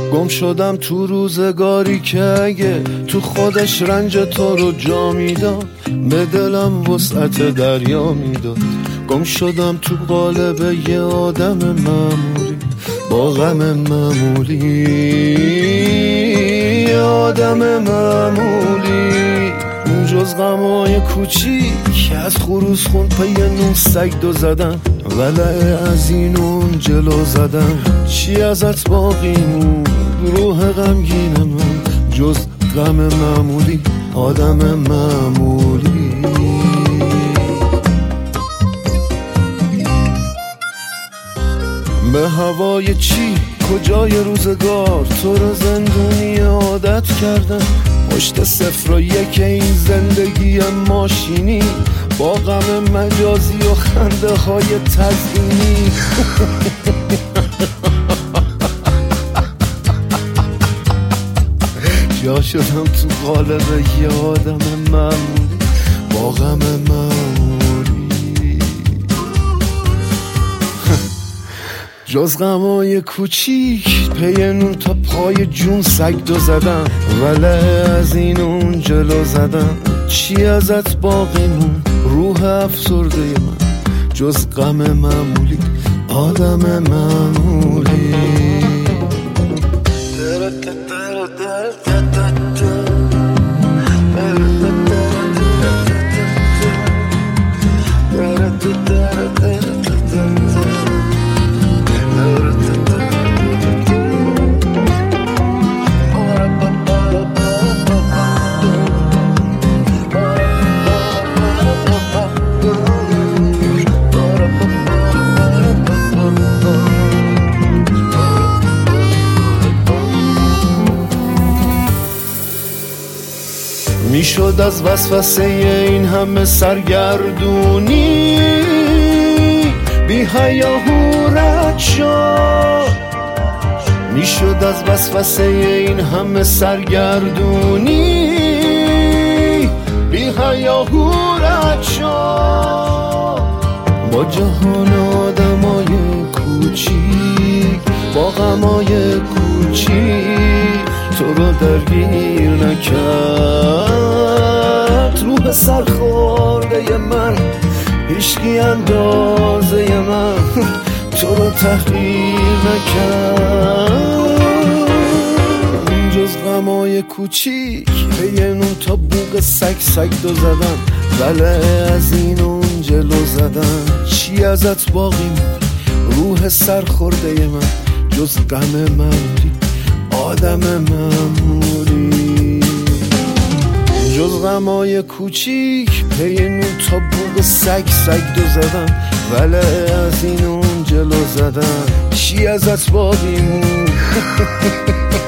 گم شدم تو روزگاری که اگه تو خودش رنج تو رو جا میداد به دلم وسعت دریا میداد. گم شدم تو قالب یه آدم معمولی با غم معمولی، آدم معمولی. جز غمای کوچیک از خروس خون پی نون سگ دو زدن، ولع از این اون جلو زدن. چی ازت باقی مون روح غمگین من جز غم معمولی، آدم معمولی. به هوای چی کجای روزگار تو رو زندونی عادت کردم، پشت 0 و 1 این زندگی ماشینی با غم مجازی و خنده های تزیینی. جا شدم تو قالب یه آدم معمولی با غم معمولی. جز غمای کوچیک پی نون تا پای جون سگ دو زدم، وله از این اون جلو زدم. چی ازت باقی مون روح افسرده من جز غم معمولی، آدم معمولی. میشد از وسوسه این همه سرگردونی بی هیاهو رد شد. میشد از وسوسه این همه سرگردونی بی هیاهو رد شد. با جهان آدمای کوچیک با غمای کوچیک تو رو درگیر نکرد روح سرخورده من، هیچکی اندازه من تو رو تحقیر نکرد. جز غمای کوچیک پی نون تا بوق سگ دو زدن، وله از این اون جلو زدن. چی ازت باقی روح سرخورده من جز غم معمولی، آدم معمولی. جز غمای کوچیک پی نون تا بوق سگ دو زدم، وله از این اون جلو زدن. چی ازت باقی مون